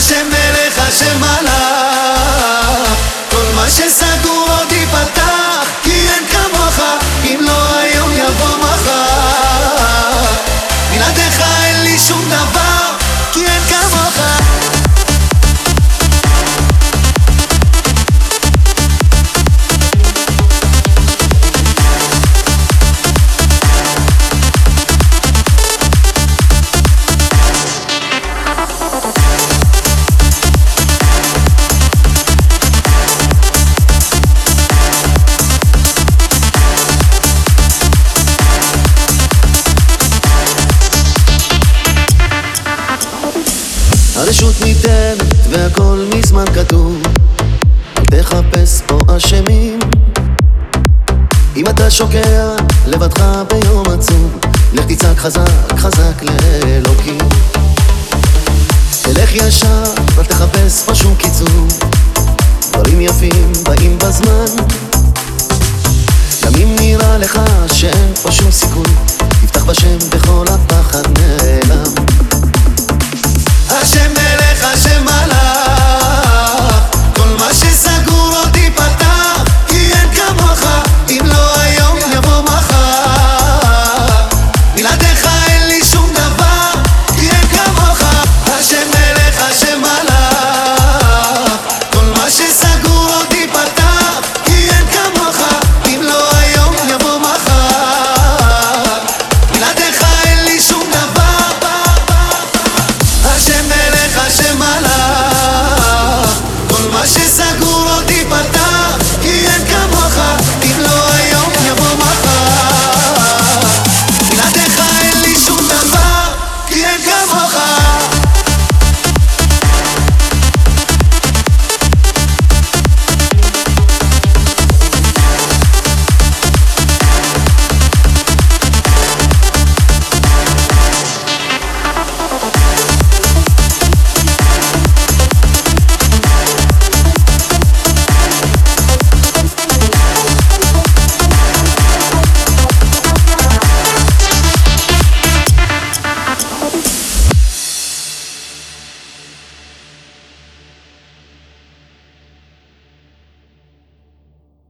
השם מלך, השם מלך, כל מה שסגור עוד ייפתח, כי אין כמוך, אם לא היום יבוא מחר. בלעדיך אין לי שום דבר, כי אין כמוך. הרשות ניתנת והכל מזמן כתוב, אל תחפש פה אשמים. אם אתה שוקע לבדך ביום עצוב, לך תצעק חזק חזק לאלוקים. תלך ישר, אל תחפש פה שום קיצור, דברים יפים באים בזמן. גם אם נראה לך שאין פה שום סיכוי, תפתח בשם בכל הפחד נעלם. השם